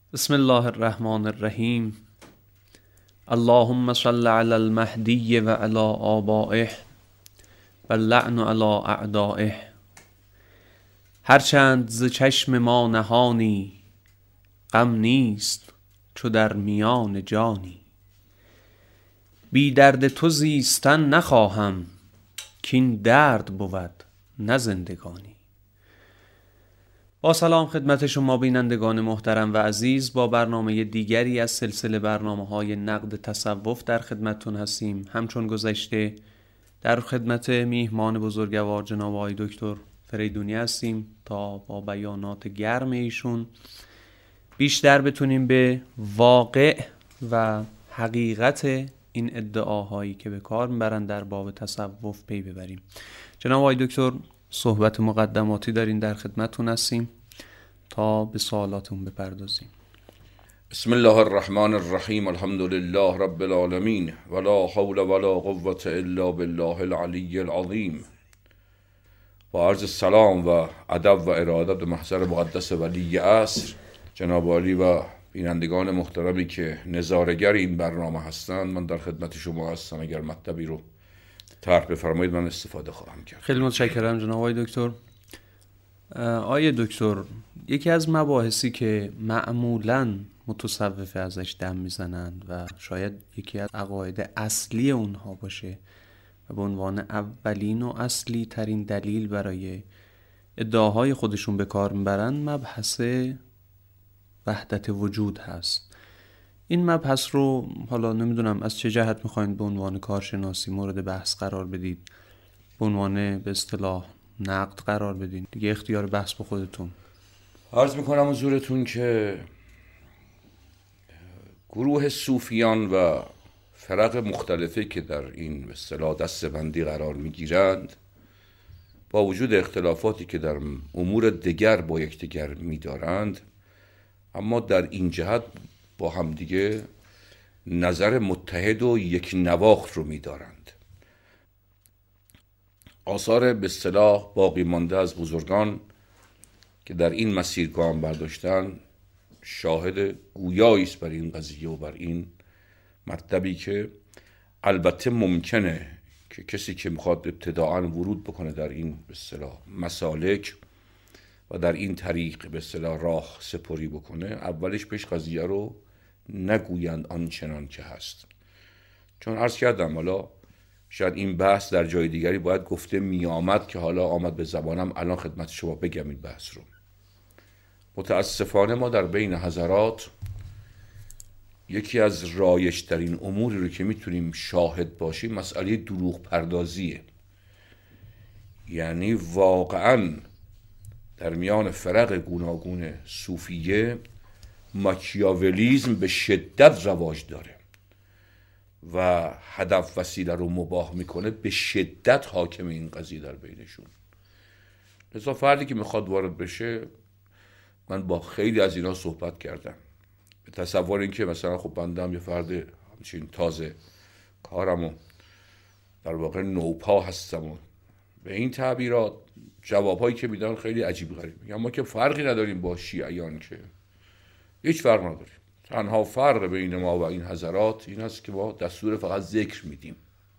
بسم الله الرحمن الرحیم. اللهم صل علی المهدی و علی آبائه و اللعن علی اعدائه. هرچند ز چشم ما نهانی، غم نیست چو در میان جانی. بی درد تو زیستن نخواهم، کین درد بود نه زندگانی. با سلام خدمت شما بینندگان محترم و عزیز، با برنامه دیگری از سلسله برنامه‌های نقد تصوف در خدمتتون هستیم. همچون گذشته در خدمت میهمان بزرگوار جناب آقای دکتر فریدونی هستیم تا با بیانات گرم ایشون بیشتر بتونیم به واقع و حقیقت این ادعاهایی که به کار میبرن در باب تصوف پی ببریم. جناب آقای دکتر، صحبت مقدماتی دارین، در خدمتتون هستیم تا به سوالاتون بپردازیم. بسم الله الرحمن الرحیم. الحمد لله رب العالمین ولا حول ولا قوة الا بالله العلی العظیم. با عرض سلام و ادب و ارادت به محضر مقدس ولی عصر جناب عالی و بینندگان محترمی که نظاره‌گر این برنامه هستند، من در خدمت شما هستم. اگر مطلبی رو طرح بفرمایید من استفاده خواهم کرد. خیلی متشکرم جناب آقای دکتر. آقای دکتر، یکی از مباحثی که معمولاً متصوفه ازش دم میزنند و شاید یکی از عقاید اصلی اونها باشه و به عنوان اولین و اصلی ترین دلیل برای ادعاهای خودشون به کار میبرن، مبحث وحدت وجود هست. این مبحث رو حالا نمیدونم از چه جهت میخواین به عنوان کارشناسی مورد بحث قرار بدید، به عنوان به اصطلاح نقد قرار بدین. دیگه اختیار بحث به خودتون. عرض میکنم حضورتون که گروه صوفیان و فرق مختلفی که در این به اصطلاح دسته‌بندی قرار میگیرند، با وجود اختلافاتی که در امور دیگر با یکدیگر میدارند، اما در این جهت با همدیگه نظر متحد و یک نواخت رو میدارند. آثار به اصطلاح باقی مانده از بزرگان که در این مسیر گام برداشتن شاهد گویایی است بر این قضیه و بر این مطلبی که البته ممکنه که کسی که میخواد ابتداعاً ورود بکنه در این به اصطلاح مسالک و در این طریق به اصطلاح راه سپری بکنه، اولش بهش قضیه رو نگویند آنچنان که هست. چون عرض کردم حالا شاید این بحث در جای دیگری باید گفته می آمد که حالا آمد به زبانم الان خدمت شما بگم این بحث رو. متاسفانه ما در بین حضرات یکی از رایج‌ترین اموری رو که میتونیم شاهد باشیم مسئله دروغ پردازیه. یعنی واقعاً در میان فرق گوناگون صوفیه ماکیاولیزم به شدت رواج داره و هدف وسیله رو مباح میکنه، به شدت حاکم این قضیه در بینشون. لذا فردی که میخواد وارد بشه، من با خیلی از اینا صحبت کردم به تصور این که مثلا خب بندم یه فرد همچین تازه کارم و در واقع نوپا هستم و به این تعبیرات جوابهایی که میدن خیلی عجیب غریب. میگم ما که فرقی نداریم با شیعیان، که هیچ فرق نداریم. تنها فرق بین ما و این حضرات این است که ما دستور فقط ذکر میدیم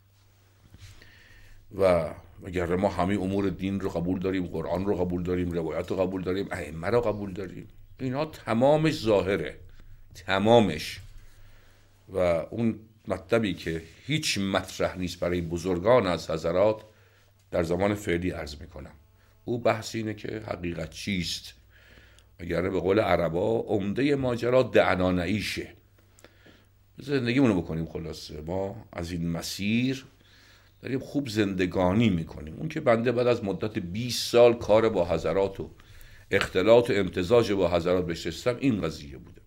و اگر ما همه امور دین رو قبول داریم، قرآن رو قبول داریم، روایت رو قبول داریم، ائمه رو قبول داریم، اینا تمامش ظاهره، تمامش. و اون مطلبی که هیچ مطرح نیست برای بزرگان از حضرات در زمان فعلی عرض میکنم، او بحث اینه که حقیقت چیست. اگر به قول عربا عمده ماجرا دعنا نعیشه، زندگیمونو بکنیم. خلاصه ما از این مسیر داریم خوب زندگانی میکنیم. اون که بنده بعد از مدت 20 سال کار با حضرات و اختلاط و امتزاج با حضرات بشستم، این قضیه بوده.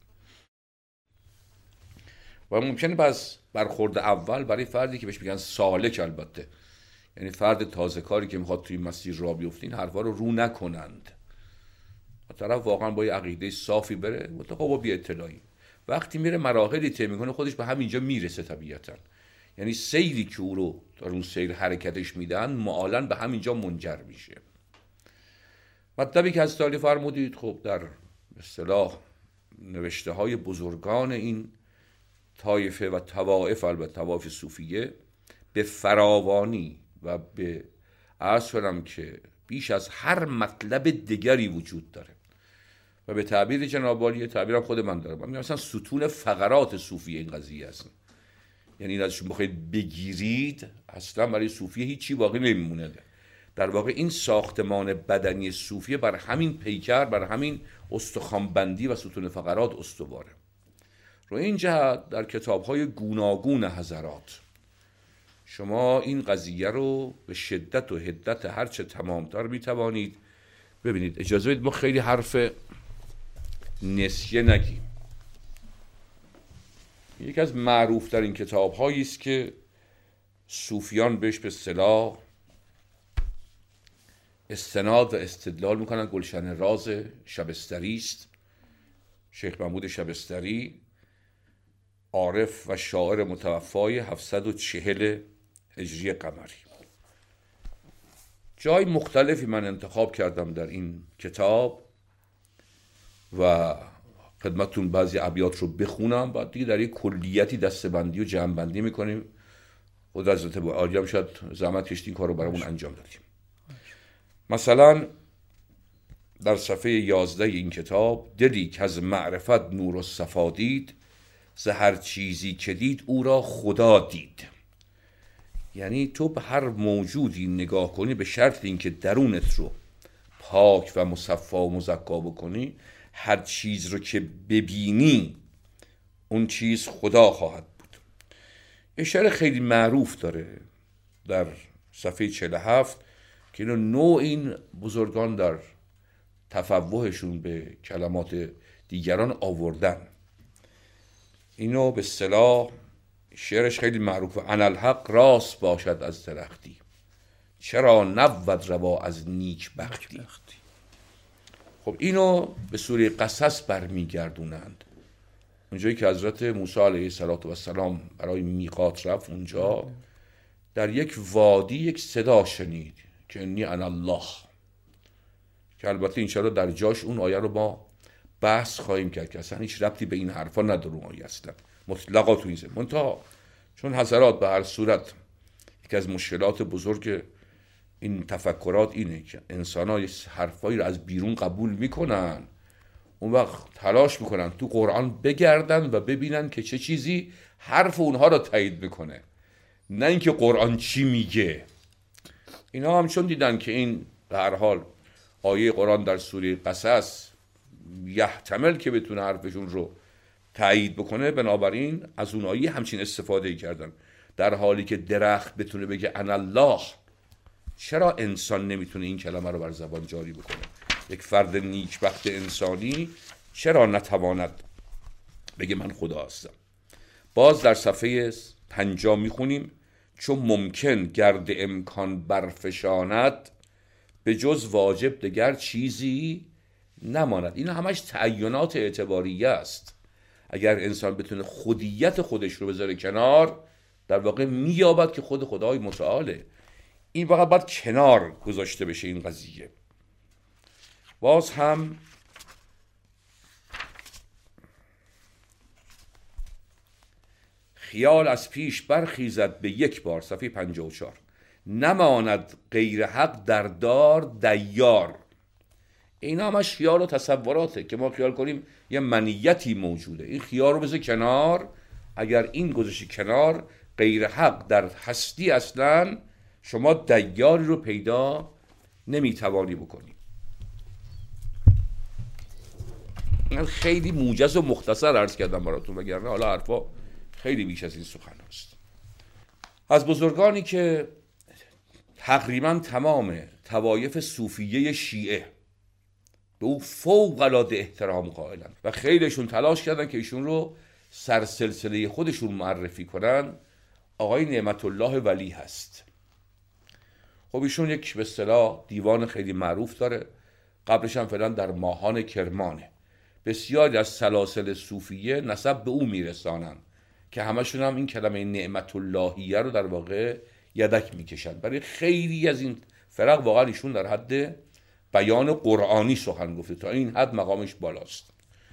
و ممکنه بس برخورد اول برای فردی که بهش میگن سالک، البته یعنی فرد تازه کاری که میخواد توی مسیر راه بیفته، این حرفا رو نکنند. طرف واقعا با یه عقیده صافی بره، متأخر با بی اطلاعی وقتی میره مراحلی طی میکنه خودش به همینجا میرسه طبیعتا. یعنی سیری که او رو در اون سیر حرکتش میدن معالاً به همینجا منجر میشه. مطلبی که از تعالی فرمودید خب در اصطلاح نوشته های بزرگان این طایفه و طوائف، البته طوائف صوفیه، به فراوانی و به عرض کنم که بیش از هر مطلب دیگری وجود داره و به تعبیر جناب عالی، تعبیرم خود من دارم، من مثلا ستون فقرات صوفیه این قضیه هست. یعنی این ازشون بخواید بگیرید اصلا برای صوفیه هیچی باقی نمیمونه. در واقع این ساختمان بدنی صوفیه بر همین پیکر، بر همین استخوانبندی و ستون فقرات استواره. رو این جهت در کتاب‌های گوناگون حضرات شما این قضیه رو به شدت و حدت هرچه تمامتر میتوانید ببینید. اجازه بدید ما خیلی حرف نسیه نگیم. یکی از معروفترین کتاب‌هایی است که صوفیان بهش به اصطلاح استناد و استدلال میکنن، گلشن راز شبستری است. شیخ محمود شبستری، عارف و شاعر متوفای 740 هجری قمری. جای مختلفی من انتخاب کردم در این کتاب و خدمتتون بعضی ابیات رو بخونم، بعد دیگه در یک کلیتی دسته‌بندی و جمع‌بندی میکنیم. خود حضرت عالی هم شاید زحمت کشید این کار رو برامون انجام دادیم. مثلا در صفحه 11 این کتاب: دلی که از معرفت نور و صفا دید، ز هر چیزی که دید او را خدا دید. یعنی تو به هر موجودی نگاه کنی به شرط اینکه درونت رو پاک و مصفا و مزکا بکنی، هر چیز رو که ببینی اون چیز خدا خواهد بود. یه شعر خیلی معروف داره در صفحه 47 که اینو نوع این بزرگان در تفوهشون به کلمات دیگران آوردن. اینو به اصطلاح شعرش خیلی معروف: انالحق راست باشد از درختی، چرا نبود روا از نیک بختی. خب اینو به سوره قصص برمیگردونند. اونجایی که حضرت موسی علیه السلام برای میقات رفت، اونجا در یک وادی یک صدا شنید که انی انا الله، که البته انشاءالله در جاش اون آیه رو ما بحث خواهیم کرد که اصلا هیچ ربطی به این حرفا نداره اون آیه اصلا مطلقا تو این زمین. منتها چون حضرات به هر صورت یکی از مشکلات بزرگ این تفکرات اینه که انسان‌ها یه حرفایی رو از بیرون قبول میکنن، اون وقت تلاش میکنن تو قرآن بگردن و ببینن که چه چیزی حرف اونها رو تایید میکنه، نه اینکه قرآن چی میگه. اینا هم چون دیدن که این به هر حال آیه قرآن در سوره قصص یحتمل که بتونه حرفشون رو تایید بکنه، بنابراین از اون آیه همچین استفاده کردن. در حالی که درخت بتونه بگه انا الله، چرا انسان نمیتونه این کلمه رو بر زبان جاری بکنه؟ یک فرد نیکبخت انسانی چرا نتواند بگه من خدا هستم؟ باز در صفحه 50 میخونیم: چون ممکن گرد امکان برفشاند، به جز واجب دگر چیزی نماند. این همش تعینات اعتباریه است. اگر انسان بتونه خودیت خودش رو بذاره کنار، در واقع مییابد که خود خدای متعاله. این فقط باید کنار گذاشته بشه این قضیه. باز هم خیال از پیش برخیزد به یک بار، صفحه 54: نماند غیر حق در دار دیار. این همش خیال و تصوراته که ما خیال کنیم یه منیتی موجوده. این خیال رو بذار کنار. اگر این گذاشتی کنار، غیر حق در هستی اصلا شما دیاری رو پیدا نمیتوانی بکنی. من خیلی موجز و مختصر عرض کردم براتون، وگرنه حالا حرفا خیلی بیش از این سخن هست. از بزرگانی که تقریبا تمام طوایف صوفیه شیعه به او فوق العاده احترام قائلن و خیلیشون تلاش کردن که ایشون رو سرسلسله خودشون معرفی کنن، آقای نعمت الله ولی هست. خب ایشون یک به اصطلاح دیوان خیلی معروف داره، قبلش هم فعلا در ماهان کرمانه. بسیاری از سلاسل صوفیه نسب به او میرسانن که همشون هم این کلمه نعمت اللهیه رو در واقع یدک میکشن. برای خیلی از این فرق واقعا ایشون در حد بیان قرآنی سخن گفته، تا این حد مقامش بالاست.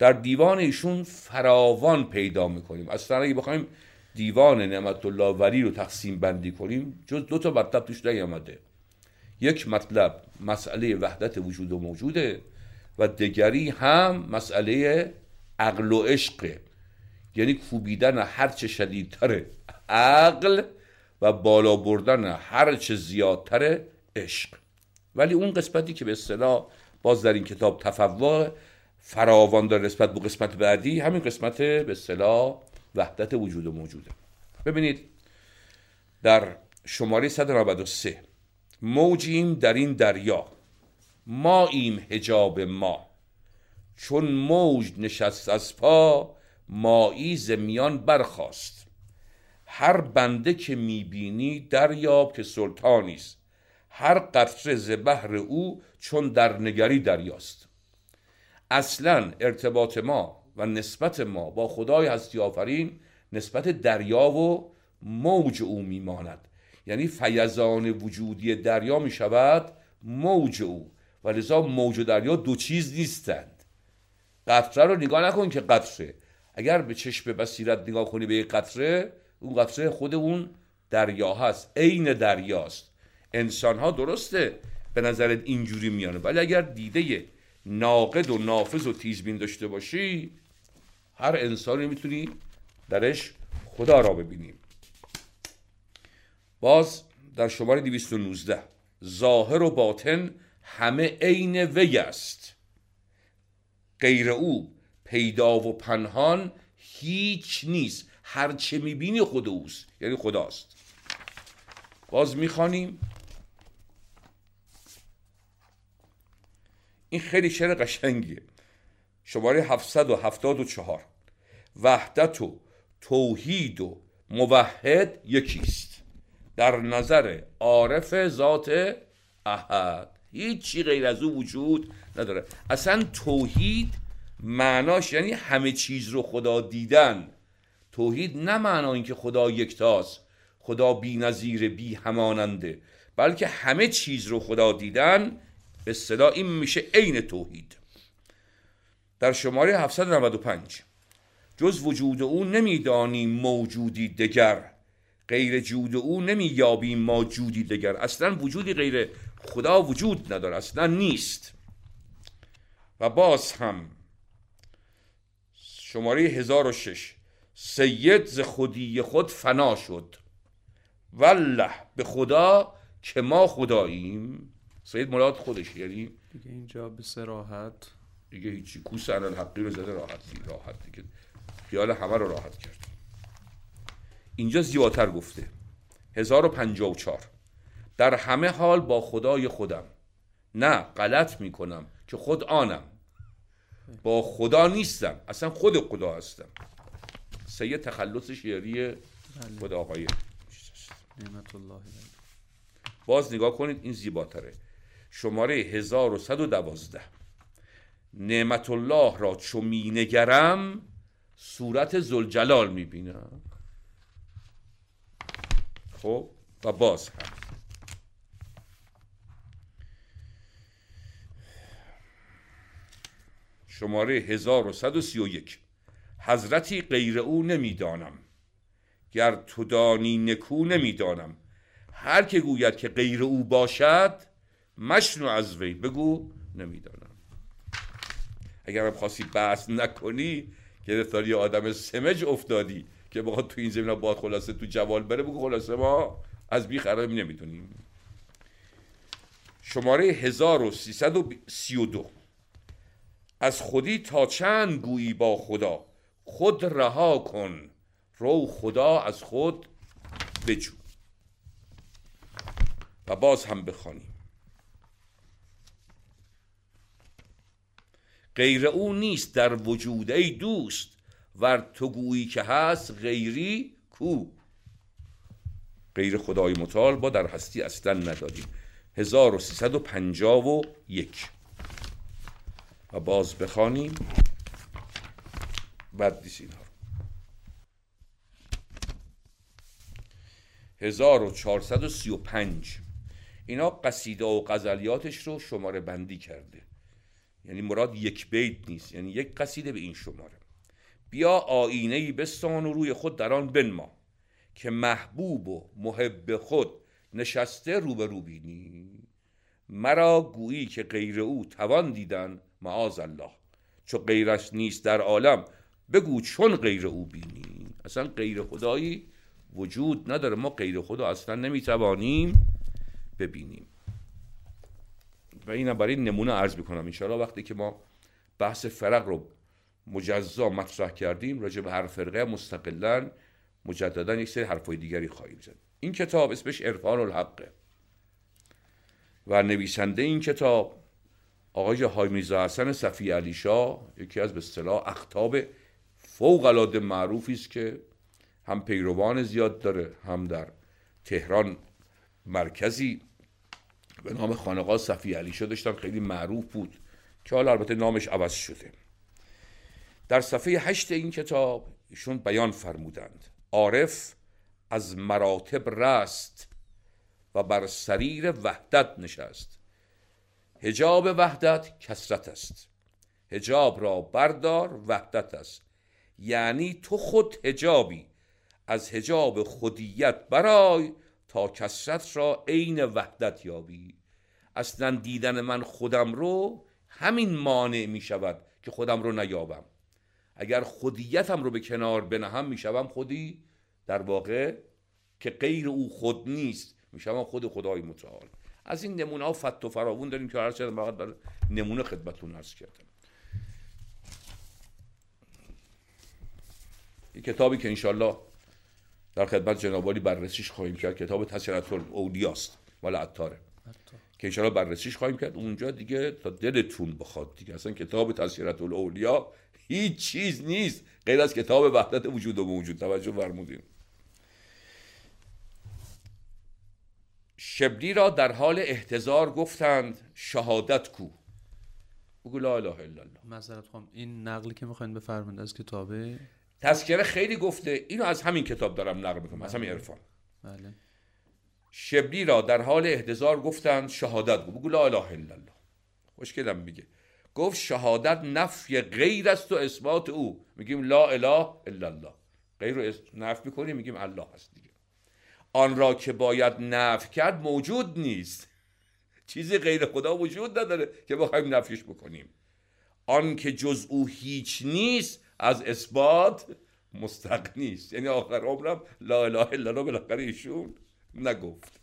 در دیوان ایشون فراوان پیدا میکنیم. اصلا اگه بخوایم دیوان نعمت الله ولی رو تقسیم بندی کنیم، جز 2 مطلب توش نیامده. یک مطلب مسئله وحدت وجود و موجوده و دیگری هم مسئله عقل و عشقه، یعنی کوبیدن هرچه شدیدتر عقل و بالا بردن هرچه زیادتر عشق. ولی اون قسمتی که به اصطلاح باز در این کتاب تفوع فراوان داره نسبت به قسمت بعدی، همین قسمت به اصطلاح وحدت وجود و موجوده. ببینید در شماره 193 موجیم در این دریا، ماییم حجاب ما، چون موج نشست از پا، مایی ز میان برخاست. هر بنده که میبینی دریاب که سلطانیست، هر قطره ز بحر او چون در نگری دریاست. اصلا ارتباط ما و نسبت ما با خدای هستی آفرین نسبت دریا و موج او میماند، یعنی فیضان وجودی دریا میشود موج او، و لذا موج و دریا 2 چیز نیستند. قطره رو نگاه نکن که قطره، اگر به چشم بصیرت نگاه کنی به یک قطره، اون قطره خود اون دریا هست، عین دریاست. انسان ها درسته به نظرت اینجوری میانه، ولی اگر دیده ناقد و نافذ و تیزبین داشته باشی، هر انسانی میتونی درش خدا را ببینیم. باز در شماره 219 ظاهر و باطن همه عین وی است، غیر او پیدا و پنهان هیچ نیست، هر چه میبینی خود اوست، یعنی خداست. باز میخوانیم، این خیلی شعر قشنگیه. شماره 774 وحدت و توحید و موحد یکیست، در نظر عارف ذات احد هیچی غیر از او وجود نداره. اصلا توحید معناش یعنی همه چیز رو خدا دیدن. توحید نه معنا این که خدا یکتاست، خدا بی نظیر بی هماننده، بلکه همه چیز رو خدا دیدن. به اصطلاح این میشه عین توحید. در شماره 795 جز وجود او نمیدانیم موجودی دگر، غیر جود او نمییابیم ما جودی دگر. اصلا وجودی غیر خدا وجود نداره، اصلا نیست. و باز هم شماره 1006 سید ز خودی خود فنا شد، والله به خدا که ما خداییم. سید مراد خودش، یعنی دیگه اینجا به صراحت دیگه هیچی، کوس انالحقی رو زده، راحت دیگه خیال همه رو راحت کرد. اینجا زیباتر گفته 1054 در همه حال با خدای خودم، نه غلط میکنم که خود آنم، با خدا نیستم، اصلا خود خدا هستم. سید تخلص شعری خدا آقای نعمت الله. باز نگاه کنید این زیباتره. شماره 1112 نعمت الله را چو می نگرم، صورت ذوالجلال می بینم. خب و باز هم شماره 1131 حضرتی غیر او نمیدانم، گر تو دانی نکو نمیدانم. هر که گوید که غیر او باشد، مشنو از وی بگو نمیدانم. اگر هم خواستی بحث نکنی که رفتاری آدم سمج افتادی که بخواد تو این زمینه باید خلاصه تو جوال بره، بگو خلاصه ما از بی خرابی نمیتونیم. شماره 1332 از خودی تا چند گویی با خدا، خود رها کن رو خدا از خود بجو. و باز هم بخوانیم غیر او نیست در وجود ای دوست، ور تو گویی که هست غیری کو. غیر خدای متعال با در هستی اصلا نداریم. 1351 و باز بخوانیم بعد دیس اینها رو. 1435 اینا قصیده و غزلیاتش رو شماره بندی کرده. یعنی مراد یک بیت نیست، یعنی یک قصیده به این شماره. بیا آینه‌ای بستان و روی خود در آن بنما، که محبوب و محب خود نشسته رو به رو بینی. مرا گویی که غیر او توان دیدن معاذ الله، چو غیرش نیست در عالم بگو چون غیر او بینی. اصلا غیر خدایی وجود نداره، ما غیر خدا اصلا نمیتوانیم ببینیم. و اینم برای نمونه عرض میکنم، انشاءالله وقتی که ما بحث فرق رو مجزا مطرح کردیم راجع به هر فرقه مستقلاً مجددا یک سری حرفای دیگری خواهیم زد. این کتاب اسمش عرفان الحقه و نویسنده این کتاب آقای حاج میرزا حسن صفی علی شاه، یکی از به اصطلاح اقطاب فوق العاده معروفی است که هم پیروان زیاد داره، هم در تهران مرکزی به نام خانقاه صفی علی شاه داشتن، خیلی معروف بود که حالا البته نامش عوض شده. در صفحه 8 این کتاب ایشون بیان فرمودند عارف از مراتب رست و بر سریر وحدت نشست. حجاب وحدت کثرت است، حجاب را بردار وحدت است. یعنی تو خود حجابی، از حجاب خودیت برای تا کثرت را عین وحدت یابی. اصلا دیدن من خودم رو همین مانع می شود که خودم رو نیابم. اگر خودیتم رو به کنار بنهم می شوم خودی در واقع که غیر او خود نیست، می شوم خود خدای متعال. از این نمونه ها فت و فراوون داریم که هر چند فقط برای نمونه خدمتتون عرض کردم. این کتابی که انشالله در خدمت جناب عالی بررسیش خواهیم کرد، کتاب تذکرة الاولیاء است، مال عطاره که انشالله بررسیش خواهیم کرد. اونجا دیگه تا دلتون بخواد دیگه اصلا کتاب تذکرة الاولیاء هیچ چیز نیست غیر از کتاب وحدت وجود و موجود. توجه فرمودین. شبلی را در حال احتضار گفتند شهادت کو، بگو لا اله الا الله. معذرت خواهم، این نقلی که میخواین بفرمایید از کتابه تذکره خیلی گفته، اینو از همین کتاب دارم نقل میکنم، از همین عرفان. بله. شبلی را در حال احتضار گفتند شهادت کو، بگو لا اله الا الله. خوشگلم میگه، گفت شهادت نفی غیر است و اثبات او، میگیم لا اله الا الله. غیر رو نفی میکنیم میگیم الله هست دیگه. آن را که باید نفی کرد موجود نیست، چیزی غیر خدا وجود نداره که بخوایم نفیش بکنیم. آن که جز او هیچ نیست از اثبات مستغنی است. یعنی آخر عمرم لا اله الا الله بالاخره ایشون نگفت.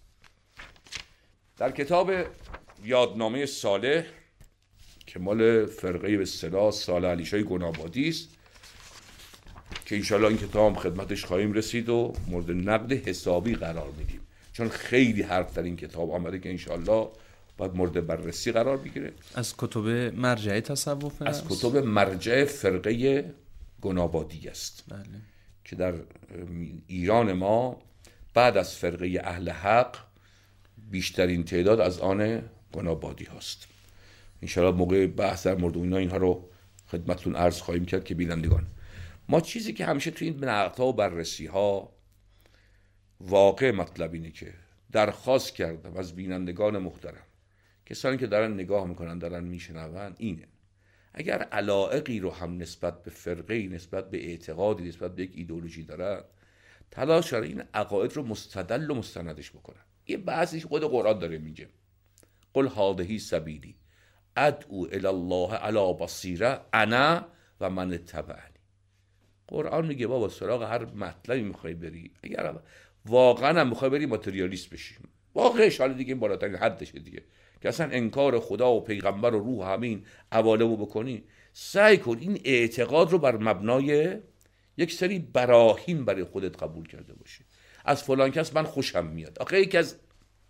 در کتاب یادنامه صالح که مال فرقه به اصطلاح صالح علی شاه گنابادی است که انشالله این کتاب هم خدمتش خواهیم رسید و مورد نقد حسابی قرار میدیم، چون خیلی حرف در این کتاب آمده که انشالله باید مورد بررسی قرار بگیره. از کتب مرجع تصوف از کتب مرجع فرقه گنابادی است. بله. که در ایران ما بعد از فرقه اهل حق بیشترین تعداد از آن گنابادی هست. انشالله موقع بحث در مورد اینها رو خدمتتون عرض خواهیم کرد که بینندگان ما چیزی که همیشه تو این نقدها و بررسی ها واقع مطلب اینه که درخواست کردم از بینندگان محترم، کسانی که دارن نگاه میکنن دارن میشنون، اینه اگر علایقی رو هم نسبت به فرقه، نسبت به اعتقادی، نسبت به یک ایدئولوژی دارن، تلاش کردن این عقاید رو مستدل و مستندش بکنن. یه بحثی خود قرآن داره میگه قل هذه سبیلی ادعو الی الله علی بصیره انا و من اتبعنی. قرآن میگه بابا سراغ هر مطلبی میخوای بری، اگر واقعا هم میخوای بری ماتریالیست بشی، واقعش حالا دیگه این بالاترین حدشه دیگه که اصلا انکار خدا و پیغمبر و روح همین عوالمو بکنی، سعی کن این اعتقاد رو بر مبنای یک سری براهین برای خودت قبول کرده باشی. از فلان کس من خوشم میاد. آخه یکی از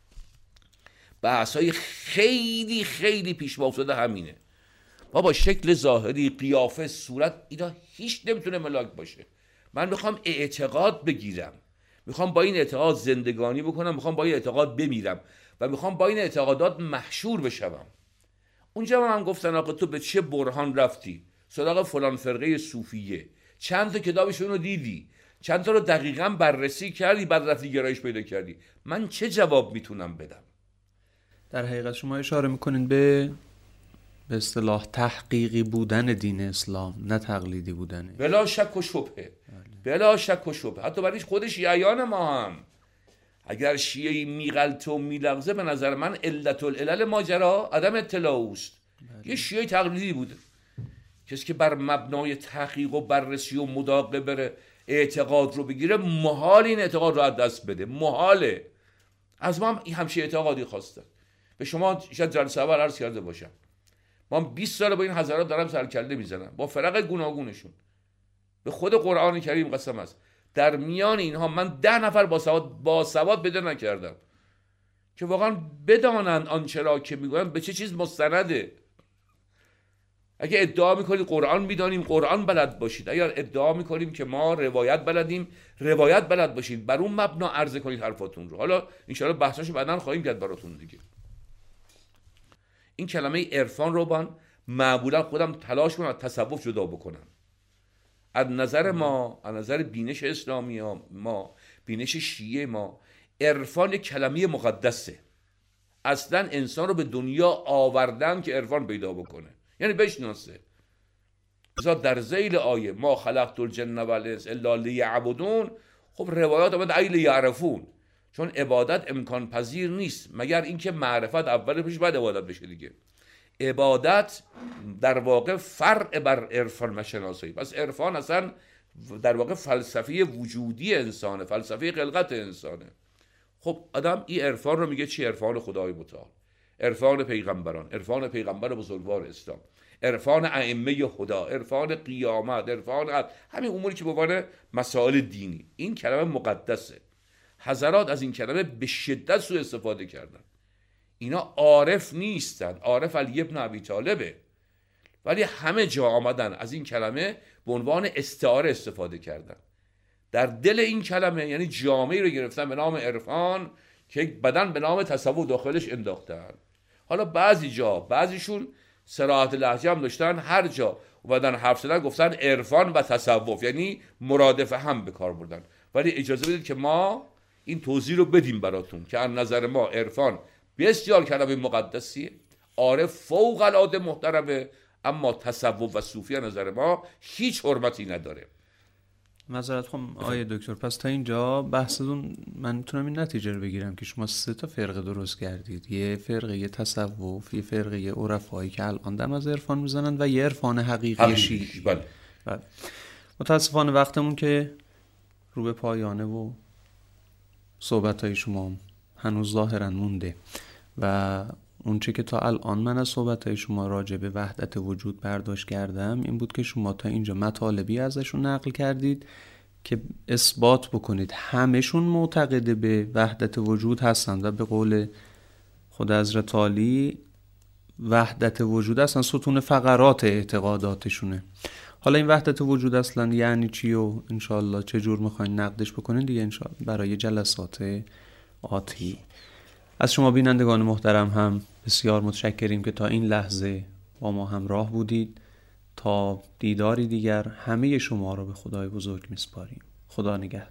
بحثای خیلی خیلی پیش افتاده همینه. بابا شکل ظاهری، قیافه، صورت، اینا هیچ نمیتونه ملاک باشه. من میخوام اعتقاد بگیرم، میخوام با این اعتقاد زندگانی بکنم، میخوام با این اعتقاد بمیرم و میخوام با این اعتقادات محشور بشم. اونجا من گفتن آقا تو به چه برهان رفتی سراغ فلان فرقه صوفیه، چند تا کتابشون رو دیدی، چند تا رو دقیقاً بررسی کردی، بعد رفتی گرایش پیدا کردی، من چه جواب میتونم بدم؟ در حقیقت شما اشاره میکنین به به اصطلاح تحقیقی بودن دین اسلام، نه تقلیدی بودنه. بلا شک و شبهه، بلا شک و شبهه. حتی برای خود شیعیان ما هم اگر شیعی میغلطه و میلغزه، به نظر من علت العلل ماجرا عدم اطلاع اوست. یه شیعی تقلیدی بوده، کسی که بر مبنای تحقیق و بررسی و مداقه بره اعتقاد رو بگیره، محال این اعتقاد رو از دست بده، محاله. از ما هم همچین اعتقادی خواستن. به شما شاید جلسه اول عرض کرده باشم، ما 20 سال با این حضرات دارم سرکله میزنم، با فرق گوناگونشون. به خود قرآن کریم قسم است، در میان اینها من 10 نفر با سواد پیدا نکردم که واقعا بدانند آنچه را که میگویم به چه چیز مستنده. اگه ادعا میکنید قرآن میدانیم، قرآن بلد باشید. اگر ادعا میکنیم که ما روایت بلدیم، روایت بلد باشید. بر اون مبنا عرضه کنید حرفاتون رو. حالا انشاءالله بحثاشو بعداً خواهیم کرد براتون دیگه. این کلمه عرفان رو من معمولا خودم تلاش کنم از تصوف جدا بکنم. از نظر ما، از نظر بینش اسلامی ما، بینش شیعه ما، عرفان یک کلمه مقدسه. اصلا انسان رو به دنیا آوردن که عرفان پیدا بکنه، یعنی بشناسه. مثلا در ذیل آیه ما خلقت الجن والانس الا لیعبدون، خب روایات آمد ای لیعرفون، چون عبادت امکان پذیر نیست مگر اینکه معرفت اول پیش بعد عبادت بشه دیگه. عبادت در واقع فرع بر عرفان و شناسایی. پس عرفان اصلا در واقع فلسفه وجودی انسانه، فلسفه خلقت انسانه. خب آدم این عرفان رو میگه چی؟ عرفان خدای متعال، عرفان پیغمبران، عرفان پیغمبر بزرگوار اسلام، عرفان ائمه خدا، عرفان قیامت، عرفان همین اموری که به عنوان مسائل دینی. این کلمه مقدسه. حضرات از این کلمه به شدت سوء استفاده کردن. اینا عارف نیستن، عارف علی ابن ابی طالبه، ولی همه جا آمدن از این کلمه به عنوان استعاره استفاده کردن. در دل این کلمه یعنی جامعه رو گرفتن به نام عرفان که یک بدن به نام تصوف داخلش انداختن. حالا بعضی جا، بعضیشون صراحت لهجه هم داشتن، هر جا اومدن حرف زدن گفتن عرفان و تصوف، یعنی مرادف هم به کار بردن. ولی اجازه بدید که ما این توضیح رو بدیم براتون که از نظر ما عرفان بسیار کلمه مقدسیه، عارف فوق العاده محترمه، اما تصوف و صوفی از نظر ما هیچ حرمتی نداره. معذرت خواهم آقای دکتر، پس تا اینجا بحثتون من میتونم این نتیجه رو بگیرم که شما 3 تا فرقه درست کردید. یه فرقه تصوف، یه فرقه عرفایی که الان دم از عرفان میزنن و یه عرفان حقیقی شیعی. بله. متاسفانه وقتمون که رو به پایانه و صحبت‌های شما هنوز ظاهرا مونده و اون چه که تا الان من از صحبت‌های شما راجع به وحدت وجود برداشت کردم این بود که شما تا اینجا مطالبی ازشون نقل کردید که اثبات بکنید همشون معتقد به وحدت وجود هستند و به قول خود حضرت عالی وحدت وجود اصلا ستون فقرات اعتقاداتشونه. حالا این وحدت وجود اصلا یعنی چی و انشالله چه جور میخواین نقدش بکنین دیگه انشالله برای جلسات آتی. از شما بینندگان محترم هم بسیار متشکریم که تا این لحظه با ما همراه بودید. تا دیداری دیگر همه شما را به خدای بزرگ میسپاریم. خدا نگهدار.